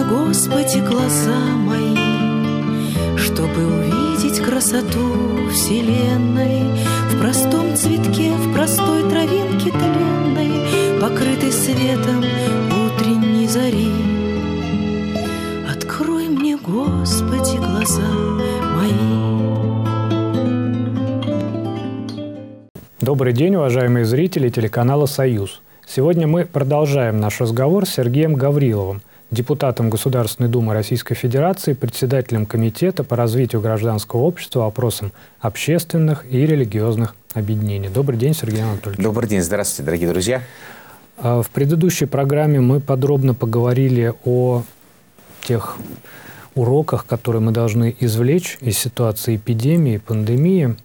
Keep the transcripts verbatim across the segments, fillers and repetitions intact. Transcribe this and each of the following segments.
Господи, глаза мои, чтобы увидеть красоту вселенной в простом цветке, в простой травинке тленной, покрытой светом утренней зари. Открой мне, Господи, глаза мои. Добрый день, уважаемые зрители телеканала «Союз». Сегодня мы продолжаем наш разговор с Сергеем Гавриловым, депутатом Государственной Думы Российской Федерации, председателем Комитета по развитию гражданского общества, вопросам общественных и религиозных объединений. Добрый день, Сергей Анатольевич. Добрый день, здравствуйте, дорогие друзья. В предыдущей программе мы подробно поговорили о тех уроках, которые мы должны извлечь из ситуации эпидемии, пандемии.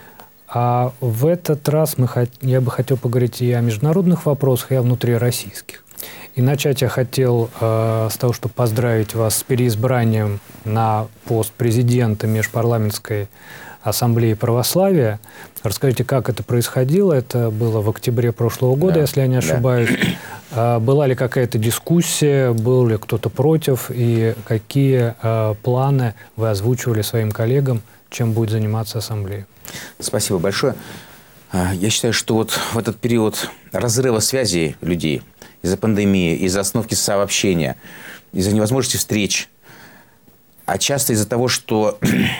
А в этот раз мы, я бы хотел поговорить и о международных вопросах, и о внутрироссийских. И начать я хотел э, с того, чтобы поздравить вас с переизбранием на пост президента Межпарламентской ассамблеи православия. Расскажите, как это происходило? Это было в октябре прошлого года, да, если я не ошибаюсь. Да. Была ли какая-то дискуссия, был ли кто-то против, и какие э, планы вы озвучивали своим коллегам, чем будет заниматься ассамблея? Спасибо большое. Я считаю, что вот в этот период разрыва связей людей из-за пандемии, из-за остановки сообщения, из-за невозможности встреч, а часто из-за того, что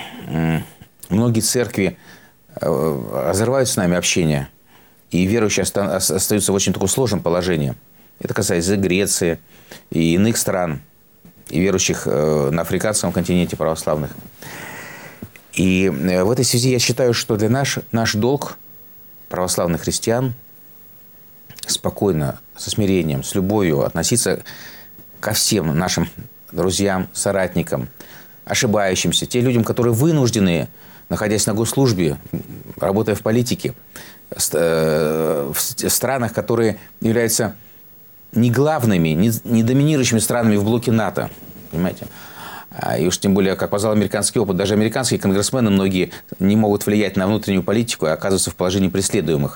многие церкви разрывают с нами общение, и верующие остаются в очень таком сложном положении. Это касается и Греции, и иных стран, и верующих на африканском континенте православных. И в этой связи я считаю, что для нас наш долг, православных христиан, спокойно, со смирением, с любовью относиться ко всем нашим друзьям, соратникам, ошибающимся, тем людям, которые вынуждены, находясь на госслужбе, работая в политике, в странах, которые являются не главными, не доминирующими странами в блоке НАТО, понимаете? И уж тем более, как показал американский опыт, даже американские конгрессмены многие не могут влиять на внутреннюю политику и оказываются в положении преследуемых.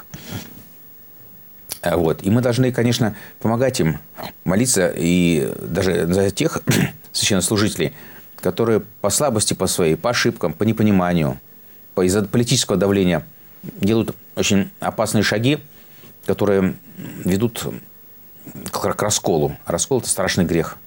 Вот. И мы должны, конечно, помогать им молиться, и даже за тех священнослужителей, которые по слабости по своей, по ошибкам, по непониманию, по, из-за политического давления делают очень опасные шаги, которые ведут к, к расколу. Раскол – это страшный грех,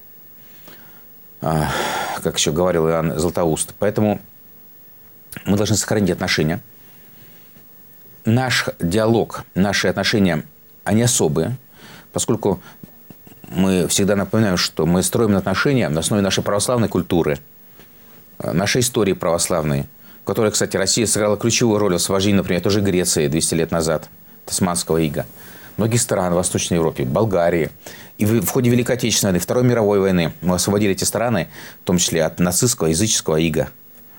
как еще говорил Иоанн Златоуст. Поэтому мы должны сохранить отношения. Наш диалог, наши отношения, они особые, поскольку мы всегда напоминаем, что мы строим отношения на основе нашей православной культуры, нашей истории православной, в которой, кстати, Россия сыграла ключевую роль в освобождении, например, тоже Греции двести лет назад, Османского ига, многих стран в Восточной Европе, Болгарии. И в ходе Великой Отечественной войны, Второй мировой войны мы освободили эти страны, в том числе от нацистского, языческого ига.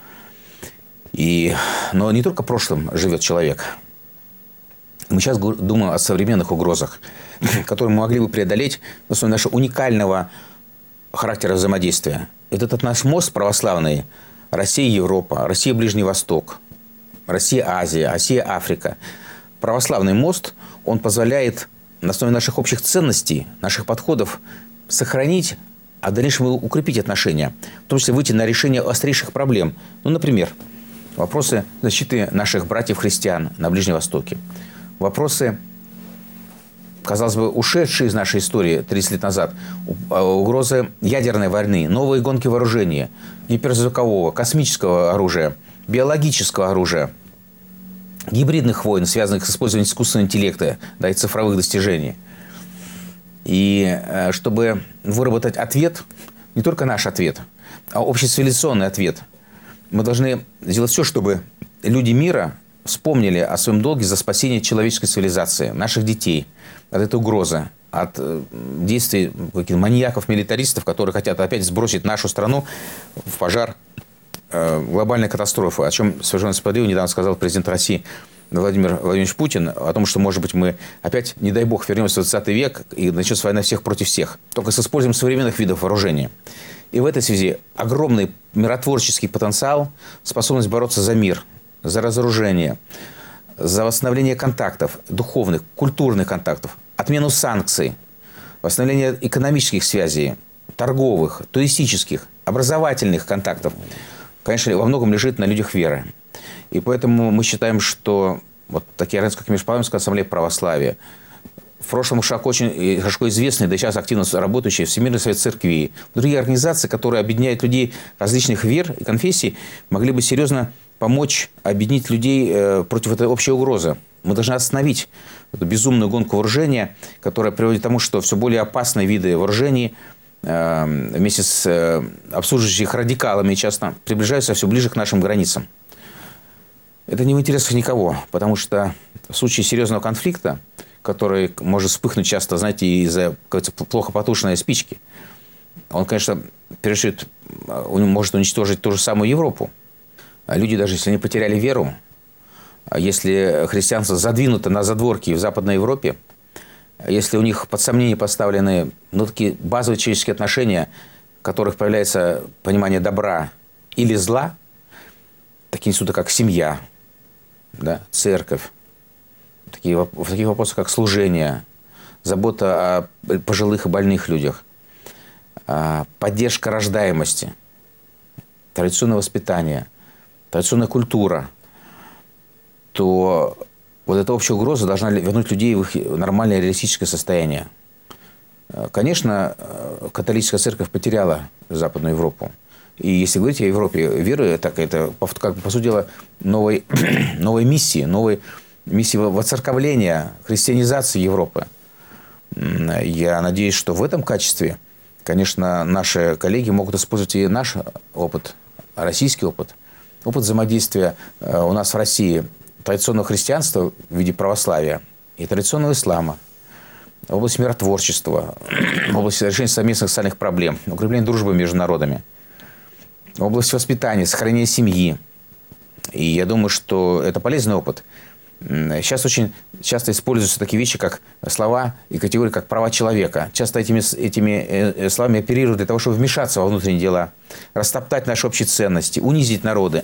И, но не только прошлым живет человек. Мы сейчас думаем о современных угрозах, которые мы могли бы преодолеть на основе нашего уникального характера взаимодействия. Вот этот наш мост православный, Россия, Европа, Россия, Ближний Восток, Россия, Азия, Россия, Африка. Православный мост, он позволяет на основе наших общих ценностей, наших подходов сохранить, а в дальнейшем укрепить отношения, в том числе выйти на решение острейших проблем. Ну, например, вопросы защиты наших братьев-христиан на Ближнем Востоке. Вопросы, казалось бы, ушедшие из нашей истории тридцать лет назад. Угрозы ядерной войны, новые гонки вооружения, гиперзвукового, космического оружия, биологического оружия, гибридных войн, связанных с использованием искусственного интеллекта, да, и цифровых достижений. И чтобы выработать ответ, не только наш ответ, а общецивилизационный ответ, мы должны сделать все, чтобы люди мира вспомнили о своем долге за спасение человеческой цивилизации, наших детей от этой угрозы, от действий каких-то маньяков, милитаристов, которые хотят опять сбросить нашу страну в пожар глобальной катастрофы, о чем совершенно справедливо недавно сказал президент России Владимир Владимирович Путин, о том, что, может быть, мы опять, не дай бог, вернемся в двадцатый век и начнется война всех против всех, только с использованием современных видов вооружения. И в этой связи огромный миротворческий потенциал, способность бороться за мир, за разоружение, за восстановление контактов, духовных, культурных контактов, отмену санкций, восстановление экономических связей, торговых, туристических, образовательных контактов, конечно, во многом лежит на людях веры. И поэтому мы считаем, что вот такие организации, как Межпарламентская ассамблея православия, в прошлом широко, очень широко известный, да сейчас активно работающий Всемирный совет церквей, другие организации, которые объединяют людей различных вер и конфессий, могли бы серьезно помочь объединить людей против этой общей угрозы. Мы должны остановить эту безумную гонку вооружения, которая приводит к тому, что все более опасные виды вооружений вместе с обслуживающими их радикалами часто приближаются все ближе к нашим границам. Это не в интересах никого, потому что в случае серьезного конфликта, который может вспыхнуть часто, знаете, из-за плохо потушенной спички, он, конечно, перешит, он может уничтожить ту же самую Европу. Люди, даже если они потеряли веру, если христианство задвинуто на задворки в Западной Европе, если у них под сомнение поставлены ну, такие базовые человеческие отношения, в которых появляется понимание добра или зла, такие институты, как семья, да, церковь, такие, в таких вопросах, как служение, забота о пожилых и больных людях, поддержка рождаемости, традиционное воспитание, традиционная культура, то вот эта общая угроза должна вернуть людей в их нормальное реалистическое состояние. Конечно, католическая церковь потеряла Западную Европу. И если говорить о Европе веры, так это, как бы, по сути дела, новой, новой миссии, новой миссии воцерковления, христианизации Европы. Я надеюсь, что в этом качестве, конечно, наши коллеги могут использовать и наш опыт, российский опыт, опыт взаимодействия у нас в России традиционного христианства в виде православия и традиционного ислама, в области миротворчества, в области решения совместных социальных проблем, укрепления дружбы между народами, в области воспитания, сохранения семьи. И я думаю, что это полезный опыт. Сейчас очень часто используются такие вещи, как слова и категории, как права человека. Часто этими, этими словами оперируют для того, чтобы вмешаться во внутренние дела, растоптать наши общие ценности, унизить народы.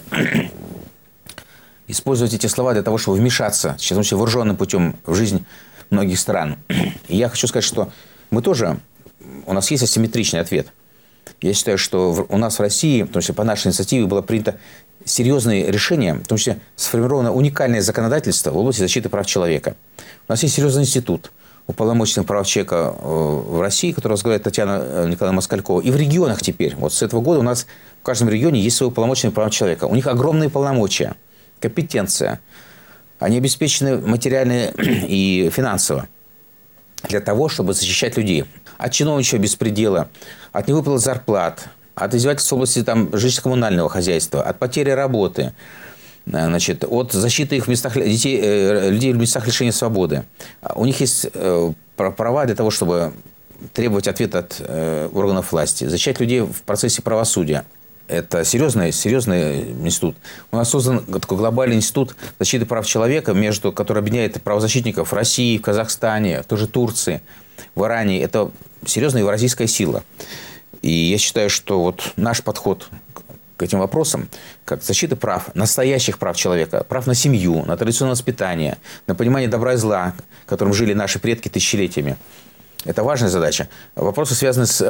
Использовать эти слова для того, чтобы вмешаться, сейчас вооруженным путем в жизнь многих стран. И я хочу сказать, что мы тоже, у нас есть асимметричный ответ. Я считаю, что у нас в России, в том числе по нашей инициативе, было принято серьезные решения, в том числе сформировано уникальное законодательство в области защиты прав человека. У нас есть серьезный институт уполномоченных прав человека в России, который возглавляет Татьяна Николаевна Москалькова. И в регионах теперь, вот с этого года у нас в каждом регионе есть свои уполномоченные права человека. У них огромные полномочия, компетенция. Они обеспечены материально и финансово для того, чтобы защищать людей от чиновничьего беспредела, от невыплат зарплат, от издевательств в области там, жилищно-коммунального хозяйства, от потери работы, значит, от защиты их в местах, детей, людей в местах лишения свободы. У них есть права для того, чтобы требовать ответа от органов власти, защищать людей в процессе правосудия. Это серьезный, серьезный институт. У нас создан такой глобальный институт защиты прав человека, между, который объединяет правозащитников в России, в Казахстане, в той же Турции, в Иране. Это серьезная евразийская сила. И я считаю, что вот наш подход к этим вопросам, как защита прав, настоящих прав человека, прав на семью, на традиционное воспитание, на понимание добра и зла, которым жили наши предки тысячелетиями, это важная задача. Вопросы связаны с,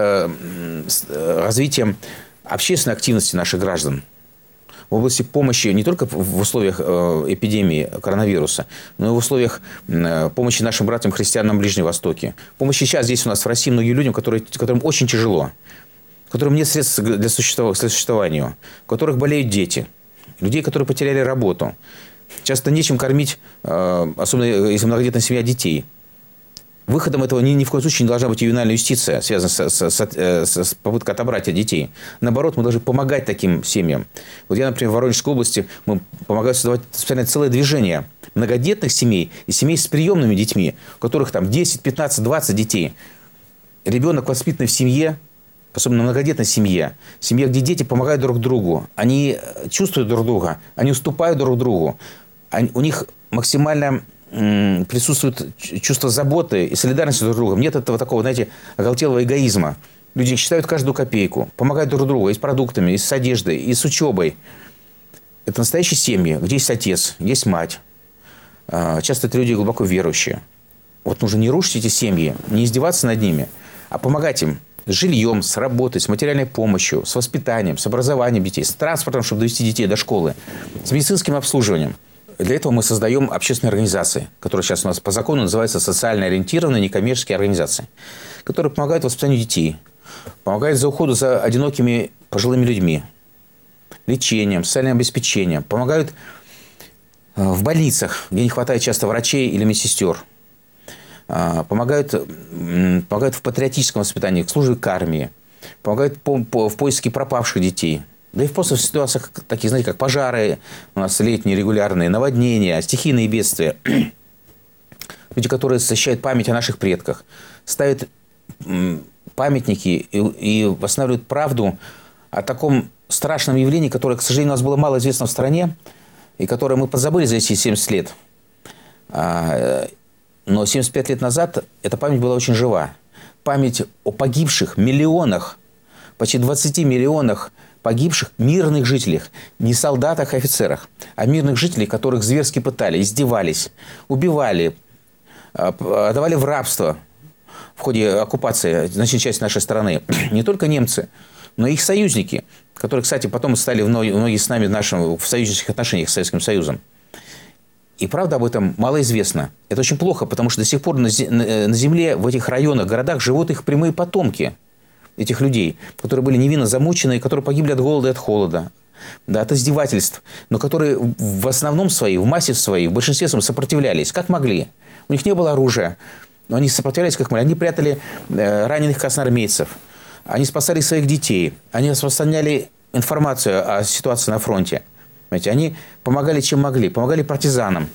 с развитием общественной активности наших граждан в области помощи не только в условиях эпидемии коронавируса, но и в условиях помощи нашим братьям-христианам на Ближнем Востоке. Помощи сейчас здесь у нас в России многим людям, которые, которым очень тяжело, которым нет средств для существования, у которых болеют дети, людей, которые потеряли работу. Часто нечем кормить, особенно если многодетная семья, детей. Выходом этого ни, ни в коем случае не должна быть ювенальная юстиция, связанная с, с, с, с попыткой отобрать детей. Наоборот, мы должны помогать таким семьям. Вот я, например, в Воронежской области мы помогаем создавать специальное целое движение многодетных семей и семей с приемными детьми, у которых там десять, пятнадцать, двадцать детей. Ребенок, воспитанный в семье, особенно в многодетной семье, семье, где дети помогают друг другу, они чувствуют друг друга, они уступают друг другу, они, у них максимально присутствует чувство заботы и солидарности друг с другом. Нет этого такого, знаете, оголтелого эгоизма. Люди считают каждую копейку, помогают друг другу и с продуктами, и с одеждой, и с учебой. Это настоящие семьи, где есть отец, есть мать. Часто это люди глубоко верующие. Вот нужно не рушить эти семьи, не издеваться над ними, а помогать им с жильем, с работой, с материальной помощью, с воспитанием, с образованием детей, с транспортом, чтобы довести детей до школы, с медицинским обслуживанием. Для этого мы создаем общественные организации, которые сейчас у нас по закону называются социально ориентированные некоммерческие организации, которые помогают воспитанию детей, помогают за уходу за одинокими пожилыми людьми, лечением, социальным обеспечением, помогают в больницах, где не хватает часто врачей или медсестер, помогают, помогают в патриотическом воспитании, в службе к армии, помогают по, по, в поиске пропавших детей. Да и в просто в ситуациях таких, знаете, как пожары, у нас летние регулярные, наводнения, стихийные бедствия. Люди, которые защищают память о наших предках, ставят памятники и, и восстанавливают правду о таком страшном явлении, которое, к сожалению, у нас было мало известно в стране, и которое мы подзабыли за эти семьдесят лет. Но семьдесят пять лет назад эта память была очень жива. Память о погибших миллионах, почти двадцати миллионах погибших мирных жителях, не солдатах и офицерах, а мирных жителей, которых зверски пытали, издевались, убивали, отдавали в рабство в ходе оккупации значительной части нашей страны. Не только немцы, но и их союзники, которые, кстати, потом стали многие с нами в, нашем, в союзнических отношениях с Советским Союзом. И правда об этом мало известно. Это очень плохо, потому что до сих пор на земле, в этих районах, городах живут их прямые потомки, этих людей, которые были невинно замучены, которые погибли от голода и от холода, да, от издевательств, но которые в основном своей, в массе своей, в большинстве своем сопротивлялись, как могли. У них не было оружия, но они сопротивлялись как могли. Они прятали э, раненых красноармейцев, они спасали своих детей, они распространяли информацию о ситуации на фронте. Понимаете, они помогали, чем могли, помогали партизанам.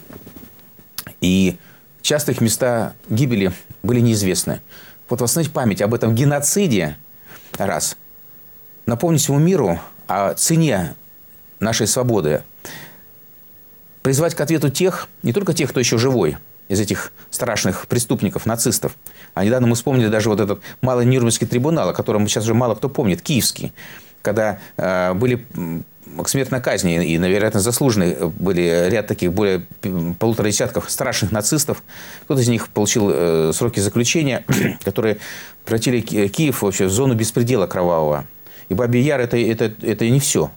И часто их места гибели были неизвестны. Вот восстановить память об этом геноциде, раз, напомнить всему миру о цене нашей свободы, призвать к ответу тех, не только тех, кто еще живой, из этих страшных преступников, нацистов. А недавно мы вспомнили даже вот этот малый Нюрнбергский трибунал, о котором сейчас уже мало кто помнит, киевский, когда э, были к смертной казни, и, вероятно, заслуженные были ряд таких более полутора десятков страшных нацистов. Кто-то из них получил э, сроки заключения, которые превратили Киев вообще в зону беспредела кровавого. И Бабий Яр это, – это, это не все.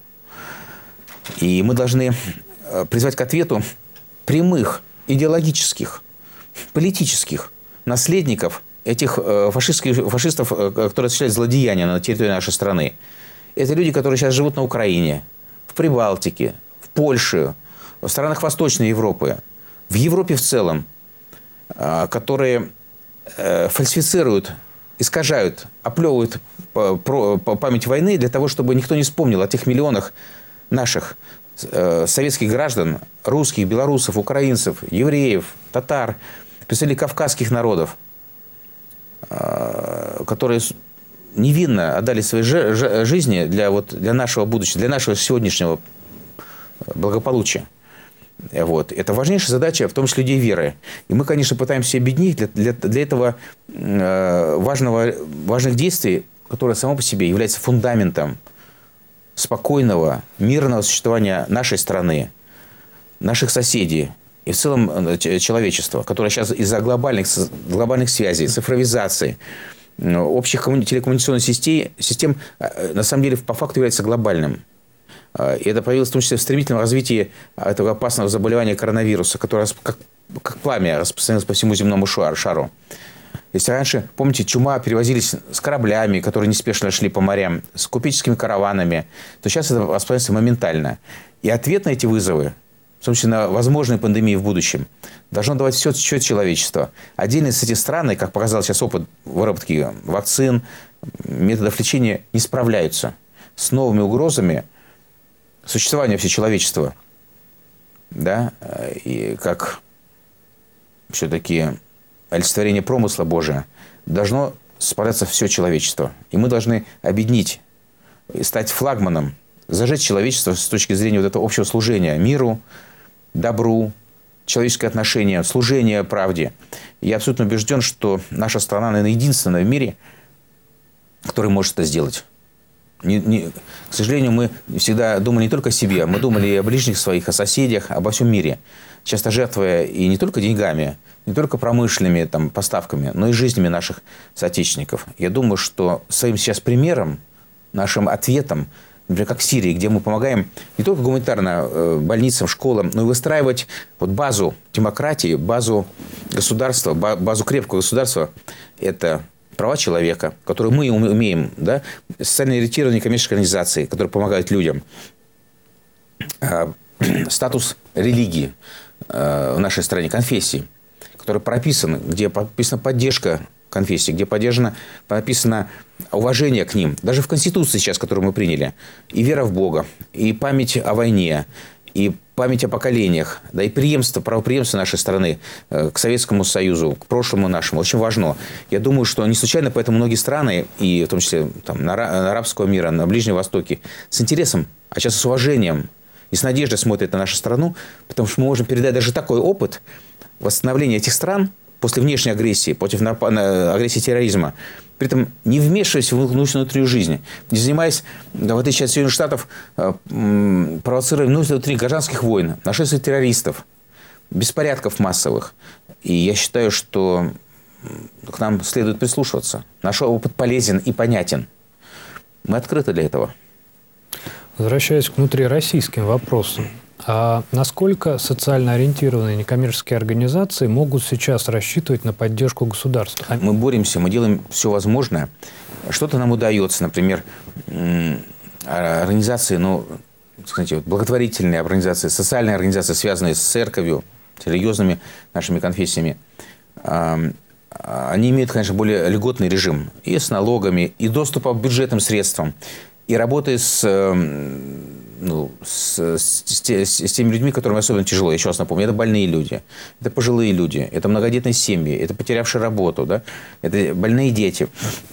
И мы должны призвать к ответу прямых, идеологических, политических наследников этих фашистских, фашистов, которые осуществляют злодеяния на территории нашей страны. Это люди, которые сейчас живут на Украине, в Прибалтике, в Польше, в странах Восточной Европы, в Европе в целом, которые фальсифицируют, искажают, оплевывают память войны для того, чтобы никто не вспомнил о тех миллионах наших советских граждан, русских, белорусов, украинцев, евреев, татар, представителей кавказских народов, которые невинно отдали свои жизни для, вот, для нашего будущего, для нашего сегодняшнего благополучия. Вот. Это важнейшая задача, в том числе людей веры. И мы, конечно, пытаемся объединить для, для, для этого важного, важных действий, которое само по себе является фундаментом спокойного, мирного существования нашей страны, наших соседей и в целом человечества, которое сейчас из-за глобальных, глобальных связей, цифровизации, общих телекоммуникационных систем, систем, на самом деле, по факту является глобальным. И это появилось в том числе в стремительном развитии этого опасного заболевания коронавируса, которое как, как пламя распространилось по всему земному шару. Если раньше, помните, чума перевозились с кораблями, которые неспешно шли по морям, с купеческими караванами, то сейчас это распространяется моментально. И ответ на эти вызовы, в том числе на возможные пандемии в будущем, должно давать все, все человечество. Отдельно с этих стран, как показал сейчас опыт выработки вакцин, методов лечения, не справляются с новыми угрозами существования всего человечества. Да? И как все-таки олицетворение промысла Божия, должно справляться все человечество. И мы должны объединить, стать флагманом, зажечь человечество с точки зрения вот этого общего служения миру, добру, человеческое отношение, служение правде. Я абсолютно убежден, что наша страна, наверное, единственная в мире, которая может это сделать. Не, не, к сожалению, мы всегда думали не только о себе, мы думали и о ближних своих, о соседях, обо всем мире. Часто жертвуя и не только деньгами, не только промышленными там, поставками, но и жизнями наших соотечественников. Я думаю, что своим сейчас примером, нашим ответом, например, как в Сирии, где мы помогаем не только гуманитарно больницам, школам, но и выстраивать вот базу демократии, базу государства, базу крепкого государства, это права человека, которые мы умеем, да, социально ориентированные коммерческие организации, которые помогают людям, статус религии в нашей стране, конфессии, которые прописаны, где прописана поддержка конфессии, где поддержано, прописано уважение к ним. Даже в Конституции сейчас, которую мы приняли, и вера в Бога, и память о войне, и память о поколениях, да, и преемство, правопреемство нашей страны к Советскому Союзу, к прошлому нашему очень важно. Я думаю, что не случайно поэтому многие страны, и в том числе там, на, на арабского мира, на Ближнем Востоке, с интересом, а сейчас с уважением и с надеждой смотрят на нашу страну, потому что мы можем передать даже такой опыт восстановления этих стран после внешней агрессии, против агрессии терроризма, при этом не вмешиваясь в внутреннюю жизнь, не занимаясь, в отличие от Соединенных Штатов, провоцированием внутренних гражданских войн, нашествий террористов, беспорядков массовых. И я считаю, что к нам следует прислушиваться. Наш опыт полезен и понятен. Мы открыты для этого. Возвращаясь к внутрироссийским вопросам. А насколько социально ориентированные некоммерческие организации могут сейчас рассчитывать на поддержку государства? Мы боремся, мы делаем все возможное. Что-то нам удается. Например, организации, ну, знаете, благотворительные организации, социальные организации, связанные с церковью, с религиозными нашими конфессиями, они имеют, конечно, более льготный режим и с налогами, и доступом к бюджетным средствам, и работая с... Ну, с, с, с, с теми людьми, которым особенно тяжело. Я еще раз напомню, это больные люди, это пожилые люди, это многодетные семьи, это потерявшие работу, да? Это больные дети.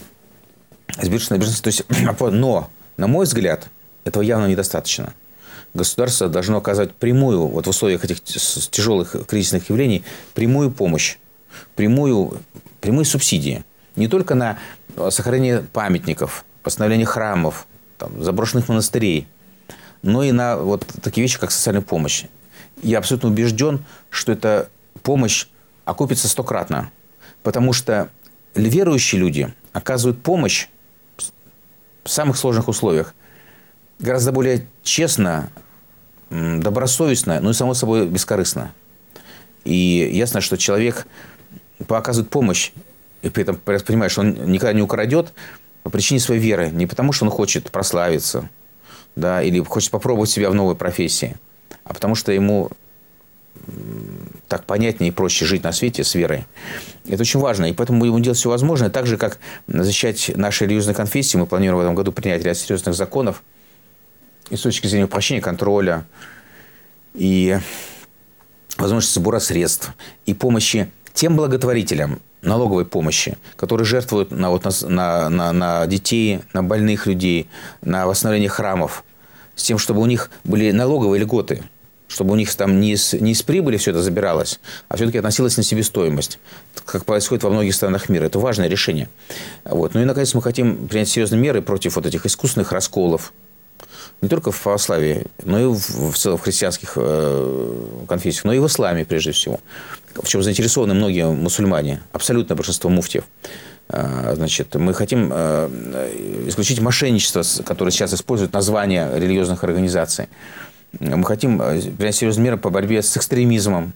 То есть, но, на мой взгляд, этого явно недостаточно. Государство должно оказывать прямую, вот в условиях этих тяжелых кризисных явлений, прямую помощь, прямую, прямые субсидии. Не только на сохранение памятников, восстановление храмов, там, заброшенных монастырей, но и на вот такие вещи, как социальная помощь. Я абсолютно убежден, что эта помощь окупится стократно. Потому что верующие люди оказывают помощь в самых сложных условиях гораздо более честно, добросовестно, ну и, само собой, бескорыстно. И ясно, что человек оказывает помощь, и при этом понимает, что он никогда не украдет по причине своей веры. Не потому, что он хочет прославиться, да, или хочет попробовать себя в новой профессии, а потому что ему так понятнее и проще жить на свете с верой. Это очень важно, и поэтому мы будем делать все возможное, так же, как защищать наши религиозные конфессии. Мы планируем в этом году принять ряд серьезных законов и с точки зрения упрощения контроля, и возможности сбора средств, и помощи тем благотворителям, налоговой помощи, которые жертвуют на, вот, на, на, на детей, на больных людей, на восстановление храмов, с тем, чтобы у них были налоговые льготы, чтобы у них там не из, не из прибыли все это забиралось, а все-таки относилось на себестоимость, как происходит во многих странах мира. Это важное решение. Вот. Ну и, наконец, мы хотим принять серьезные меры против вот этих искусственных расколов, не только в православии, но и в, в целом в христианских э, конфессиях, но и в исламе, прежде всего. В чем заинтересованы многие мусульмане, абсолютное большинство муфтиев. Э, значит, мы хотим э, исключить мошенничество, которое сейчас используют названия религиозных организаций. Мы хотим принять серьезные меры по борьбе с экстремизмом.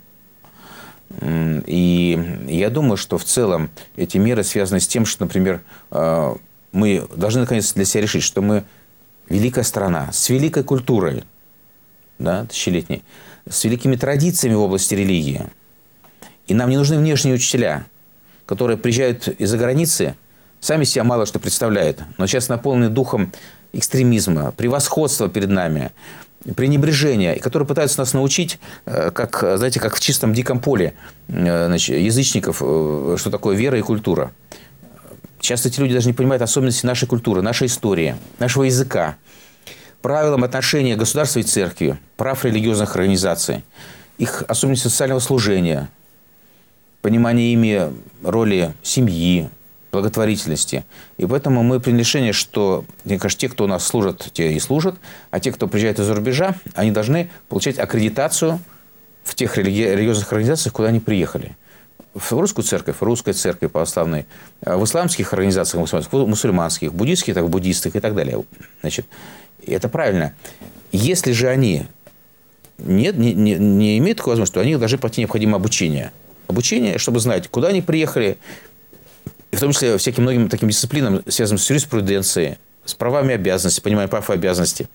И я думаю, что в целом эти меры связаны с тем, что, например, э, мы должны наконец для себя решить, что мы великая страна с великой культурой, да, тысячелетней, с великими традициями в области религии. И нам не нужны внешние учителя, которые приезжают из-за границы, сами себя мало что представляют, но сейчас наполнены духом экстремизма, превосходства перед нами, пренебрежения, и которые пытаются нас научить, как, знаете, как в чистом диком поле, значит, язычников, что такое вера и культура. Часто эти люди даже не понимают особенности нашей культуры, нашей истории, нашего языка, правилам отношения государства и церкви, прав религиозных организаций, их особенности социального служения, понимание ими роли семьи, благотворительности. И поэтому мы приняли решение, что, мне кажется, те, кто у нас служат, те и служат, а те, кто приезжает из-за рубежа, они должны получать аккредитацию в тех религи- религиозных организациях, куда они приехали. В русскую церковь, в русской церкви православной, в исламских организациях, в мусульманских, буддийских, так в буддистских и так далее. Значит, это правильно. Если же они нет, не, не, не имеют такой возможности, то они должны пройти необходимое обучение. Обучение, чтобы знать, куда они приехали, в том числе всяким многим таким дисциплинам, связанным с юриспруденцией, с правами и обязанностями, пониманием прав и обязанностей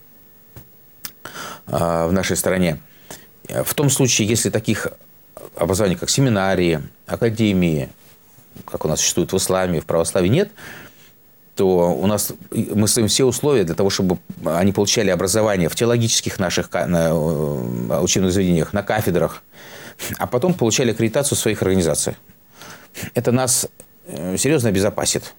в нашей стране. В том случае, если таких образований, как семинарии, академии, как у нас существует в исламе, в православии, нет, то у нас мы ставим все условия для того, чтобы они получали образование в теологических наших учебных заведениях, на кафедрах, а потом получали аккредитацию в своих организациях. Это нас серьезно обезопасит.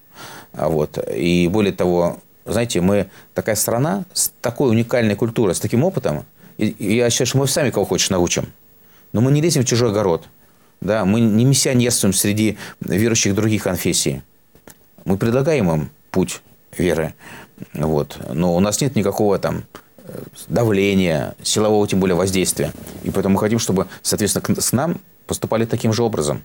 Вот. И более того, знаете, мы такая страна с такой уникальной культурой, с таким опытом. И я считаю, что мы сами кого хочешь научим. Но мы не лезем в чужой огород. Да? Мы не миссионерствуем среди верующих других конфессий. Мы предлагаем им путь веры. Вот. Но у нас нет никакого там давления, силового, тем более воздействия. И поэтому мы хотим, чтобы, соответственно, с нам поступали таким же образом.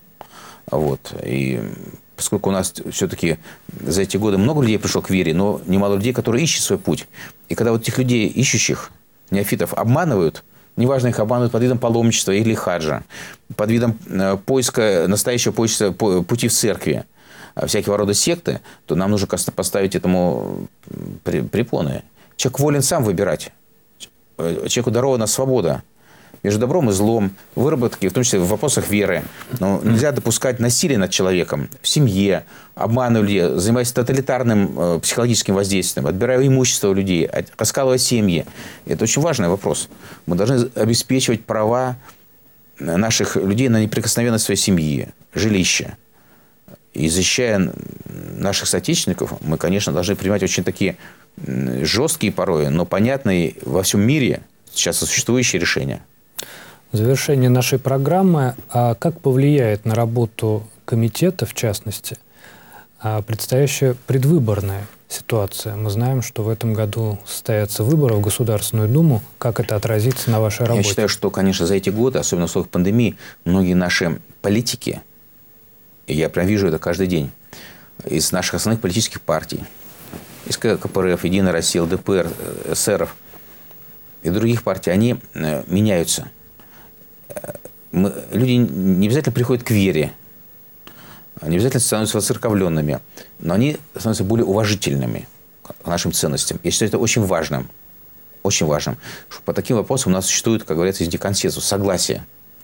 Вот. И поскольку у нас все-таки за эти годы много людей пришло к вере, но немало людей, которые ищут свой путь. И когда вот этих людей, ищущих, неофитов, обманывают, неважно, их обманывают под видом паломничества или хаджа, под видом поиска, настоящего поиска пути в церкви, всякого рода секты, то нам нужно поставить этому препоны. Человек волен сам выбирать. Человеку дарована свобода между добром и злом, выработки, в том числе в вопросах веры. Но нельзя допускать насилие над человеком в семье, обманывая людей, занимаясь тоталитарным э, психологическим воздействием, отбирая имущество у людей, раскалывая семьи. Это очень важный вопрос. Мы должны обеспечивать права наших людей на неприкосновенность своей семьи, жилища. И защищая наших соотечественников, мы, конечно, должны принимать очень такие жесткие порой, но понятные во всем мире сейчас существующие решения. В завершение нашей программы, а как повлияет на работу комитета, в частности, предстоящая предвыборная ситуация? Мы знаем, что в этом году состоятся выборы в Государственную Думу. Как это отразится на вашей работе? Я считаю, что, конечно, за эти годы, особенно в условиях пандемии, многие наши политики, и я прям вижу это каждый день, из наших основных политических партий, из ка ка пэ эр эф, Единая Россия, эл дэ пэ эр, эс эр эф и других партий, они меняются. Мы, люди не обязательно приходят к вере, не обязательно становятся воцерковленными, но они становятся более уважительными к нашим ценностям. Я считаю это очень важным. Очень важным. Что по таким вопросам у нас существует, как говорится, везде консенсус, согласие.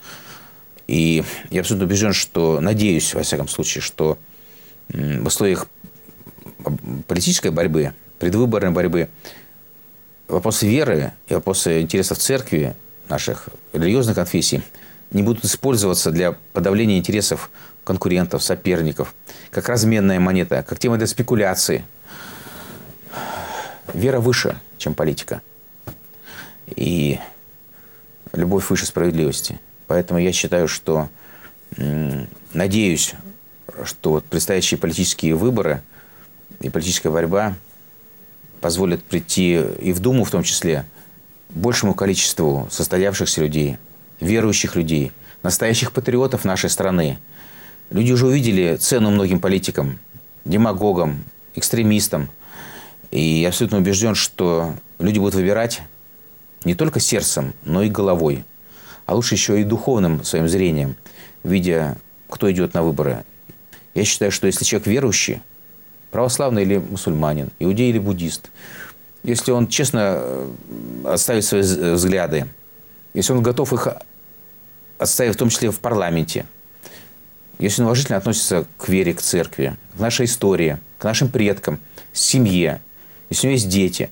И я абсолютно убежден, что, надеюсь, во всяком случае, что в условиях политической борьбы, предвыборной борьбы, вопросы веры и вопросы интересов церкви, наших религиозных конфессий, не будут использоваться для подавления интересов конкурентов, соперников, как разменная монета, как тема для спекуляции. Вера выше, чем политика. И любовь выше справедливости. Поэтому я считаю, что, надеюсь, что вот предстоящие политические выборы и политическая борьба позволят прийти и в Думу, в том числе, большему количеству состоявшихся людей, верующих людей, настоящих патриотов нашей страны. Люди уже увидели цену многим политикам, демагогам, экстремистам. И я абсолютно убежден, что люди будут выбирать не только сердцем, но и головой. А лучше еще и духовным своим зрением, видя, кто идет на выборы. Я считаю, что если человек верующий, православный или мусульманин, иудей или буддист, если он честно отставит свои взгляды, если он готов их отставить в том числе в парламенте, если он уважительно относится к вере, к церкви, к нашей истории, к нашим предкам, к семье, если у него есть дети,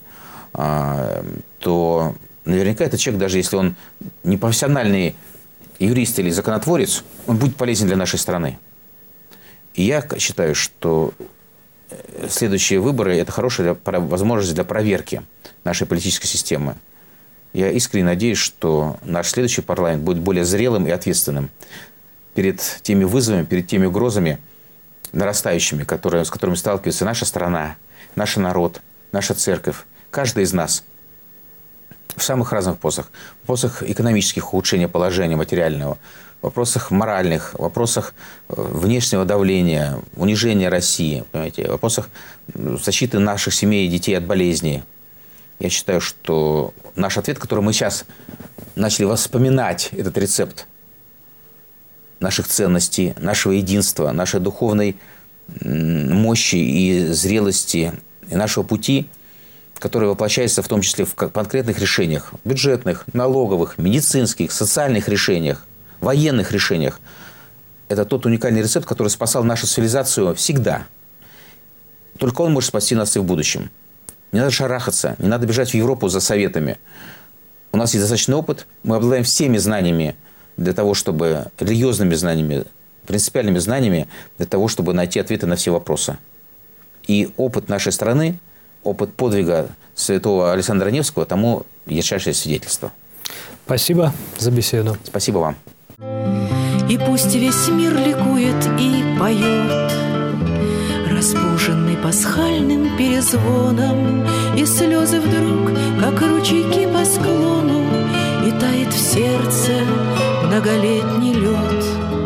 то наверняка этот человек, даже если он не профессиональный юрист или законотворец, он будет полезен для нашей страны. И я считаю, что следующие выборы – это хорошая возможность для проверки нашей политической системы. Я искренне надеюсь, что наш следующий парламент будет более зрелым и ответственным перед теми вызовами, перед теми угрозами, нарастающими, которые, с которыми сталкивается наша страна, наш народ, наша церковь, каждый из нас в самых разных вопросах. В вопросах экономических ухудшения положения материального, в вопросах моральных, в вопросах внешнего давления, унижения России, понимаете, в вопросах защиты наших семей и детей от болезней. Я считаю, что наш ответ, который мы сейчас начали вспоминать, этот рецепт наших ценностей, нашего единства, нашей духовной мощи и зрелости, и нашего пути, который воплощается в том числе в конкретных решениях, бюджетных, налоговых, медицинских, социальных решениях, военных решениях. Это тот уникальный рецепт, который спасал нашу цивилизацию всегда. Только он может спасти нас и в будущем. Не надо шарахаться, не надо бежать в Европу за советами. У нас есть достаточный опыт, мы обладаем всеми знаниями для того, чтобы, религиозными знаниями, принципиальными знаниями, для того, чтобы найти ответы на все вопросы. И опыт нашей страны, опыт подвига святого Александра Невского тому ярчайшее свидетельство. Спасибо за беседу. Спасибо вам. И пусть весь мир ликует и поет, разбуженный пасхальным перезвоном, и слезы вдруг, как ручейки по склону, и тает в сердце многолетний лед.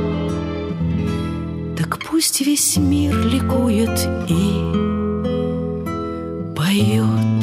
Так пусть весь мир ликует и поет.